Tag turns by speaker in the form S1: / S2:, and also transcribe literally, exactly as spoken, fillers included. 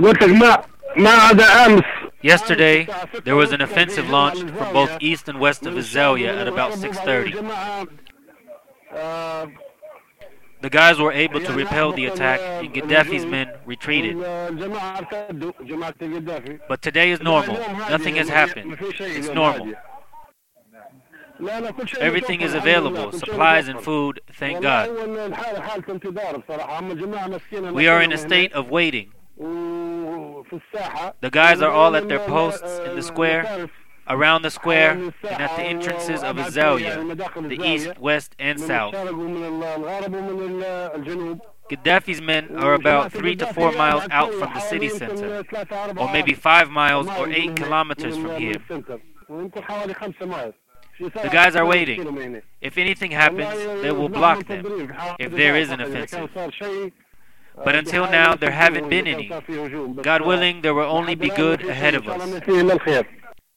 S1: قلت لك ما ما عدا امس.
S2: Yesterday, there was an offensive launched from both east and west of Zawiya at about six thirty. The guys were able to repel the attack and Gaddafi's men retreated. But today is normal. Nothing has happened. It's normal. Everything is available, supplies and food, thank God. We are in a state of waiting. The guys are all at their posts in the square, around the square, and at the entrances of Zawiya, the east, west, and south. Gaddafi's men are about three to four miles out from the city center, or maybe five miles or eight kilometers from here. The guys are waiting. If anything happens, they will block them, if there is an offensive. But until now, there haven't been any. God willing, there will only be good ahead of us.